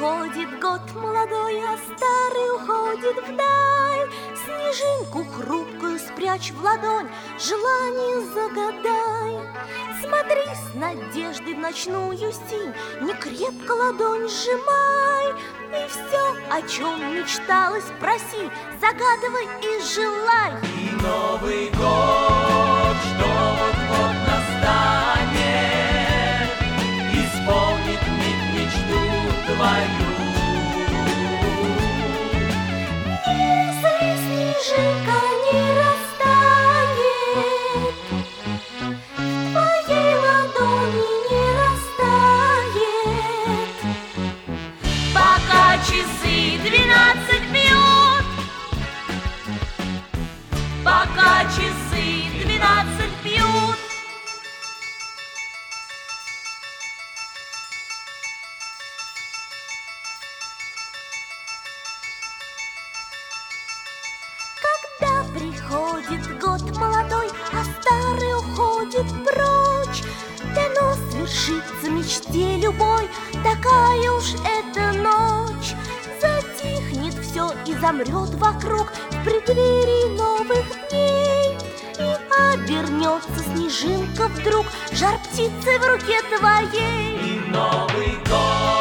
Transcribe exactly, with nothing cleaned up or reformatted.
приходит год молодой, а старый уходит вдаль. Снежинку хрупкую спрячь в ладонь, желание загадай. Смотри с надеждой в ночную синь, не крепко ладонь сжимай. И все, о чем мечталось, проси, загадывай и желай. И Новый год, что вот-вот настанет, исполнит миг мечту твою. Если снежинка не растает, в твоей ладони не растает. Пока часы двенадцать бьют, пока часы двенадцать бьют. Когда приходит год молодой, а старый уходит прочь, дано свершится мечте любой, такая уж эта ночь. Затихнет все и замрет вокруг в преддверии новых дней. И обернется снежинка вдруг жар птицы в руке твоей. И Новый год.